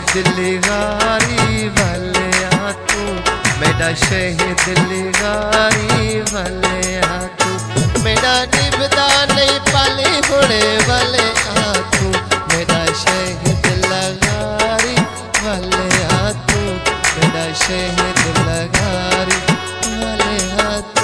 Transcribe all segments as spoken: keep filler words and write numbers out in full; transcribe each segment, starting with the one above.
लिगारी भलिया तू, मेरा शहीद लिगारी भलिया तू, मेरा निभदा नहीं पाली होने वाले आ तू, मेरा शहीद लगारी भलिया तू, मेरा शहीद लगारी भलिया तू।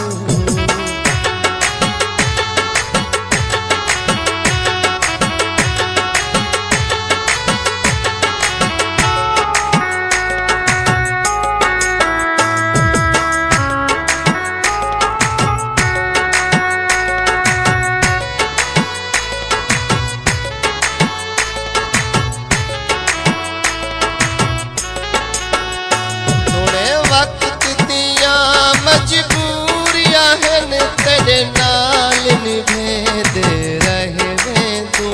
मजबूरियां हैं तेरे नाल निभेद रहे वे तू,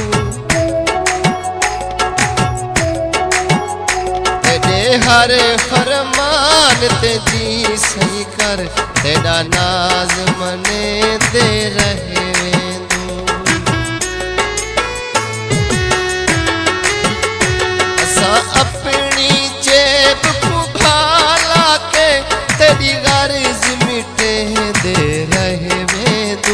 तेरे हर फरमान ते जी सही कर, तेरा नाज मने दे रहे वे तू। असा अपनी जेब को भाला के तेरी गर्ज मिटे दे रहे वे तू,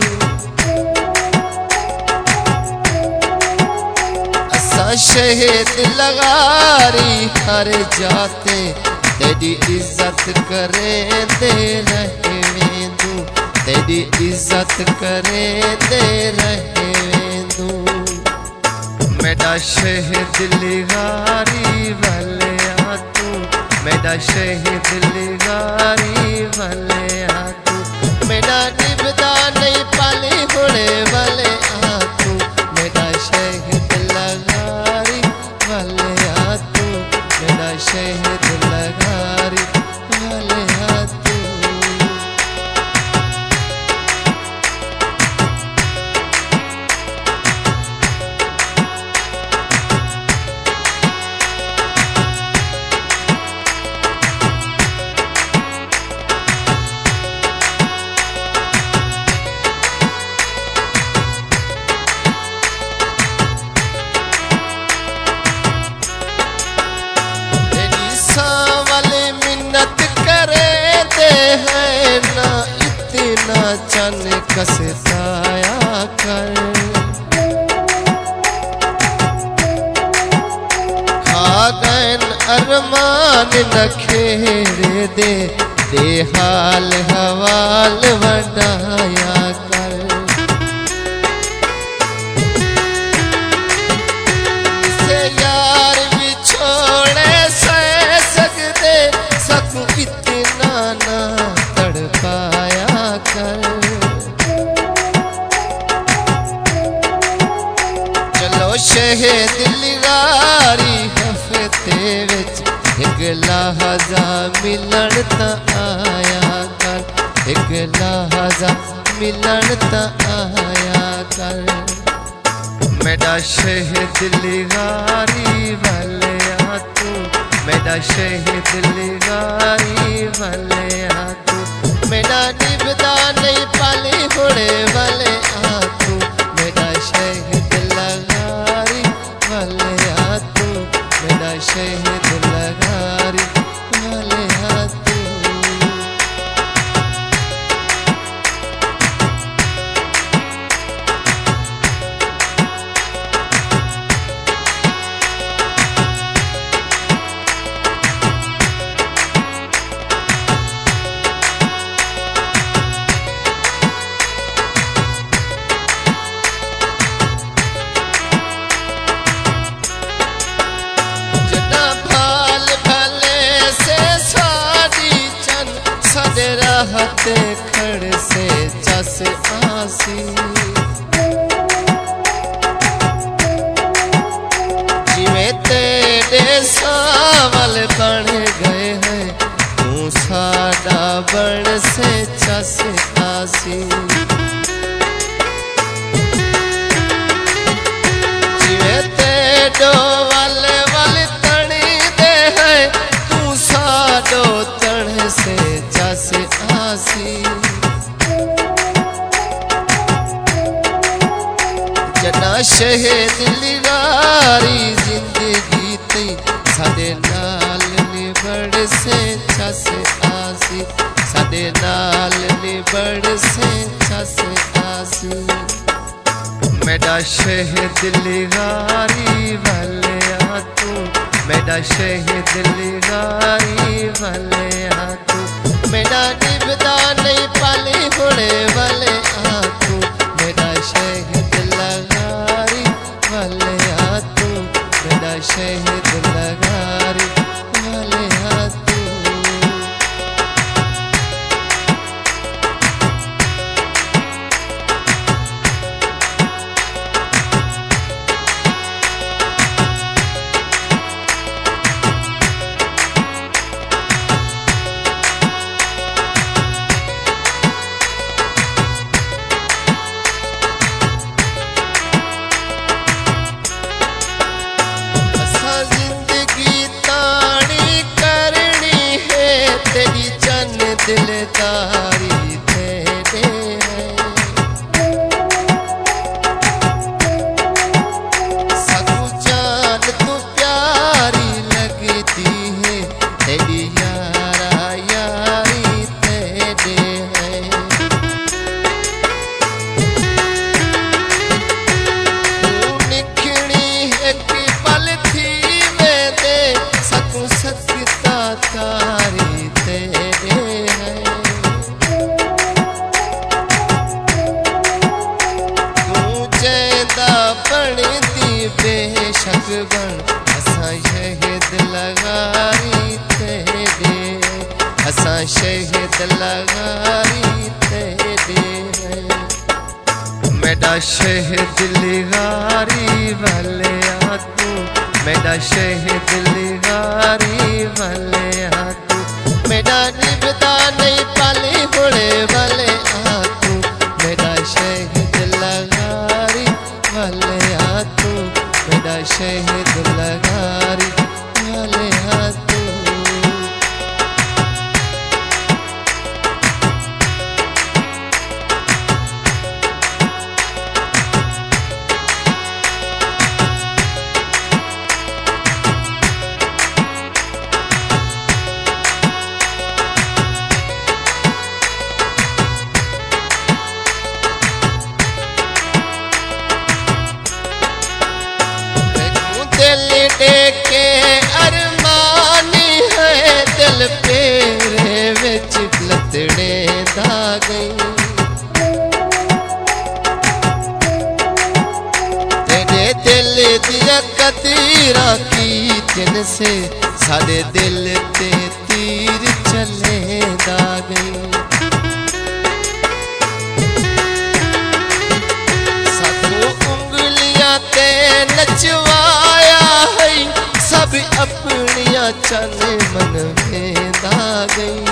असा शहीद लगारी हर जाते तेरी इज्जत करे दे रहे वे तू, तेरी इज्जत करे दे रहे वे तू। मेरा शहीद लिगारी भलिया तू, मेरा शहीद लिगारी भलिया तू, मेरा निभदा नहीं पाली होने वाले आ तू, मेरा शहीद लगारी भलिया तू, मेरा शहीद लगारी भलिया तू। है ना इतना चन कसताया कर, खा गन अरमान न खेरे दे, दे हाल हवाल बनाया कर। से यार भी छोड़े सह सकते सकूं इतना ना तड़ पाया कर। चलो शहीद लिगारी हफ्ते विच एक लहजा मिलन ता आया कर, एक लहजा मिलन ता आया कर। मेरा शहीद लिगारी भलिया तू, मेरा शहीद लिगारी भलिया तू, मेरा निभदा नहीं पाली होने वाले आ तू, मेरा शहीद लगारी भलिया तू, मेरा शहीद लगारी भलिया तू। रहते खड़ से चस आसी, जिवें तेरे सावल बन गए हैं तू साडा बन से चस आसी। जिवें तेडो वल वल तणी दे है तू साडो तण से चस आसी। जना शहीद लिगारी जिंदगी ती साडे नाल निबड़ से छस आसी साडे नाल निबड़ से छस आसी मेरा शहद लिगारी वाले आ तू मेरा शहद लिगारी वाले आ तू मेरा निभदा नहीं पाली होने वाले आ तू मेरा शहद लगारी वाले आ तू मेरा शहद लगारी वाले आ तू दिलदारी तेरे है सकू जान तू प्यारी लगती है तेरी यारा यारी तेरे है तू निखड़ी एक पल थी मैं दे सकू सकता तारी तेरे बेशक बन असा शहद लगारी तेरे असा शहद लगारी तेरे मेरा शहद लिगारी वाले आ तू मेरा शहद लिगारी वाले आ तू मेरा निभदा नहीं पाली होने वाले आ तू मेरा शहद लगारी वाले आ तू मेरा शहद लगारी वाले आ तू के अरमानी है दिल पेरे विच लतड़े दा गई तेरे दिल दिया कदीरा की जिन से सारे दिल ते तीर चले दा गई सातों उंगलियां ते नचवाया सब अपनिया चन मन में दा गई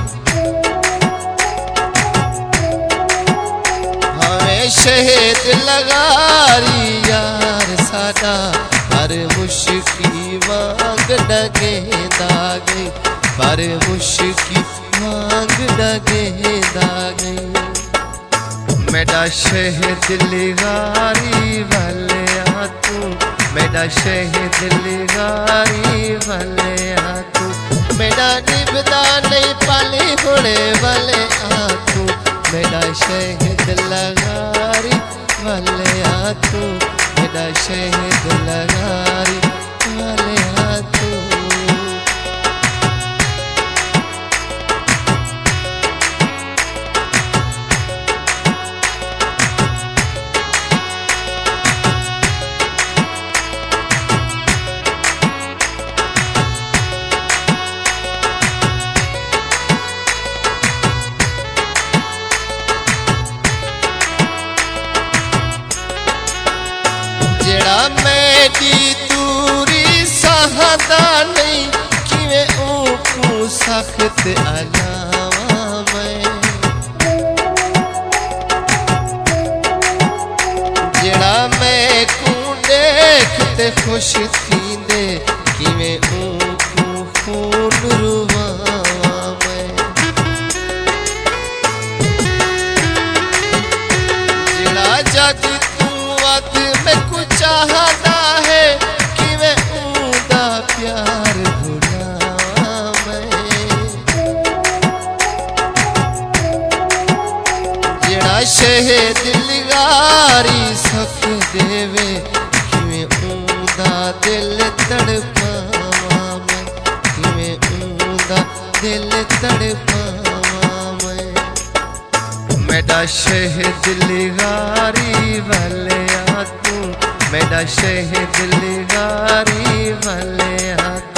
हमें शहद लगारी यार साडा पर मुश्की मांग डगे दा गई पर मुश्की मांग डगे दा गई मेरा शहद लिगारी वाले आ तू मेरा शहद लिगारी वाले आ तू मेरा निभदा नहीं पाली होने वाले आ तू मेरा शहद लगारी वाले आ तू मेरा शहद लगारी वाले आ तू मेरी दूरी सहदा नहीं किवें ऊकू सख्त अलावा मैं जड़ा मैं कू देखते खुश थींदे किवें ऊकू खून रुवावा मैं जड़ा जग तू वद में कुछ चाहता है कि मैं ऊदा प्यार शहद लिगारी सख देवे किवें ऊंदा दिल तड़पावा मैं किवें ऊंदा दिल तड़पावा मैं मेरा शहद लिगारी वाले आ तू मेरा शहद लिगारी वाले आ